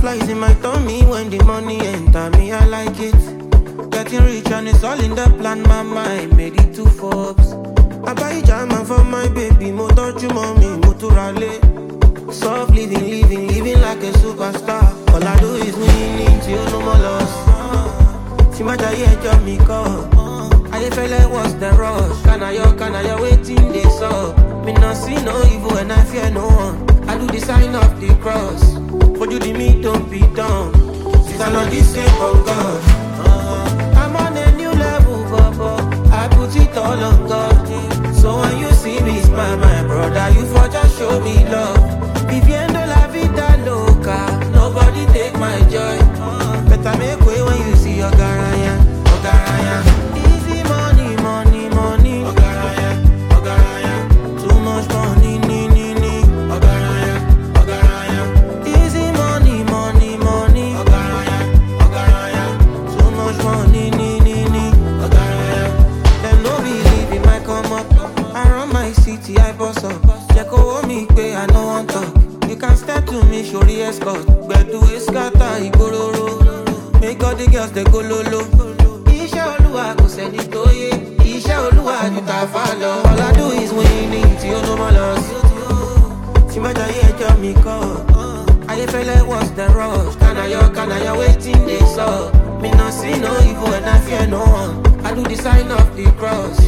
Butterflies in my tummy when the money enter me, I like it. Getting rich and it's all in the plan, my mind made it to Forbes. I buy jama for my baby, mo touch you mommy, mo to rally. Soft living like a superstar. All I do is winning till no more loss. See my giant job me call. I feel like what's the rush? Can I waiting this up? Me not see no evil and I fear no one. I do the sign of the cross. For you the me don't be done. Since I know this same of God. I'm on a new level, Baba. I put it all on God. So when you see me smile, my brother, you for just show me love. Viviendo la vida loca. Nobody take my joy. Better make way when you see your garaya. Easy money, money, money. Ogaraya. Too much money, ni. Ogaraya. Easy money, money, money. Ogaraya. Too much money, ni. Ogaraya. Them no believe in my come up. I run my city, I boss up. Jeko wo mi pe, I no want talk. You can step to me, show the escort. Bedu iskata, igororo. Make all the girls they go lolo. Iṣẹ́ Olúwa kò sẹ́ni tó yé. Iṣẹ́ Olúwa ju tàfà lọ. All I do is winning tí ó no more loss. Tí má jayé ẹjọ́ mi kọ́. Ayéfẹ́lẹ́ what's the rush? Kànáyọ̀ waiting dey sup. Me no see no evil and I fear no one. I do the sign of the cross.